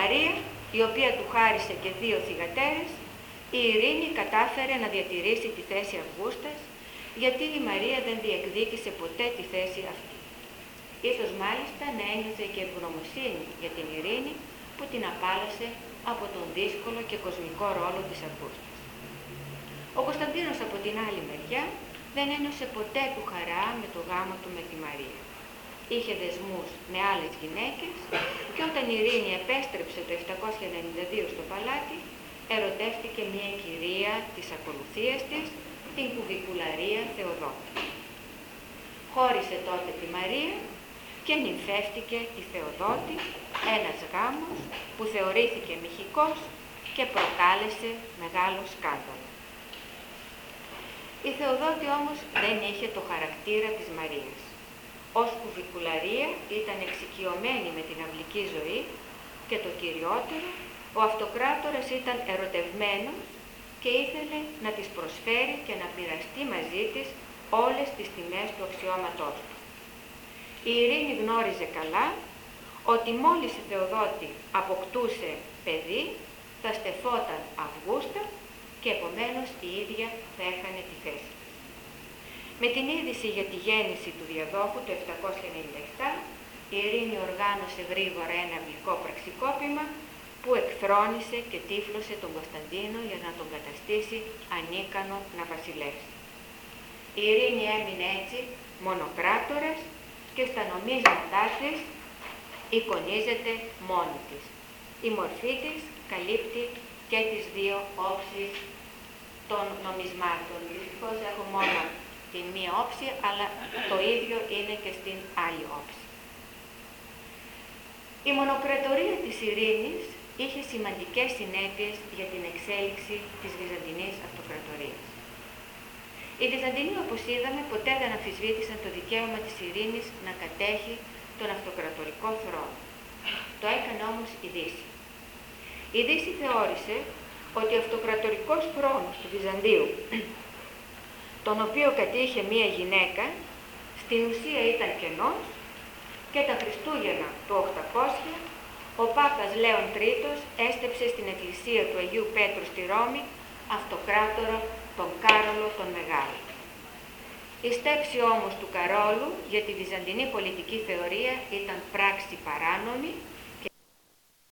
Μαρία, η οποία του χάρισε και 2 θυγατέρες, η Ειρήνη κατάφερε να διατηρήσει τη θέση Αυγούστας, γιατί η Μαρία δεν διεκδίκησε ποτέ τη θέση αυτή. Ίσως μάλιστα να ένιωσε και ευγνωμοσύνη για την Ειρήνη που την απάλασε από τον δύσκολο και κοσμικό ρόλο της Αυγούστας. Ο Κωνσταντίνος από την άλλη μεριά δεν ένιωσε ποτέ του χαρά με το γάμο του με τη Μαρία. Είχε δεσμούς με άλλες γυναίκες και όταν η Ειρήνη επέστρεψε το 792 στο παλάτι, ερωτεύτηκε μια κυρία της ακολουθίας της, την Κουβικουλαρία Θεοδότη. Χώρισε τότε τη Μαρία και νυμφεύτηκε τη Θεοδότη, ένας γάμος που θεωρήθηκε μοιχικός και προκάλεσε μεγάλο σκάνδαλο. Η Θεοδότη όμως δεν είχε το χαρακτήρα της Μαρίας. Ως Κουβικουλαρία ήταν εξοικειωμένη με την αυλική ζωή και το κυριότερο, ο αυτοκράτορας ήταν ερωτευμένος και ήθελε να της προσφέρει και να μοιραστεί μαζί της όλες τις τιμές του αξιώματός του. Η Ειρήνη γνώριζε καλά ότι μόλις η Θεοδότη αποκτούσε παιδί, θα στεφόταν Αυγούστα και επομένως η ίδια θα έχανε τη θέση της. Με την είδηση για τη γέννηση του διαδόχου το 797, η Ειρήνη οργάνωσε γρήγορα ένα αυλικό πραξικόπημα που εκθρόνησε και τύφλωσε τον Κωνσταντίνο για να τον καταστήσει ανίκανο να βασιλεύσει. Η Ειρήνη έμεινε έτσι μονοκράτορας και στα νομίσματά της εικονίζεται μόνη της. Η μορφή της καλύπτει και τις 2 όψεις των νομισμάτων. Δυστυχώς έχω μόνο την μία όψη, αλλά το ίδιο είναι και στην άλλη όψη. Η μονοκρατορία της Ειρήνης είχε σημαντικές συνέπειες για την εξέλιξη της Βυζαντινής Αυτοκρατορίας. Οι Βυζαντινοί, όπως είδαμε, ποτέ δεν αμφισβήτησαν το δικαίωμα της Ειρήνης να κατέχει τον αυτοκρατορικό θρόνο. Το έκανε όμως η Δύση. Η Δύση θεώρησε ότι ο αυτοκρατορικός θρόνος του Βυζαντίου, τον οποίο κατήχε μία γυναίκα, στην ουσία ήταν κενός και τα Χριστούγεννα του 800 ο Πάπας Λέων Τρίτος έστεψε στην εκκλησία του Αγίου Πέτρου στη Ρώμη αυτοκράτορο τον Κάρολο τον Μεγάλο. Η στέψη όμως του Καρόλου για τη βυζαντινή πολιτική θεωρία ήταν πράξη παράνομη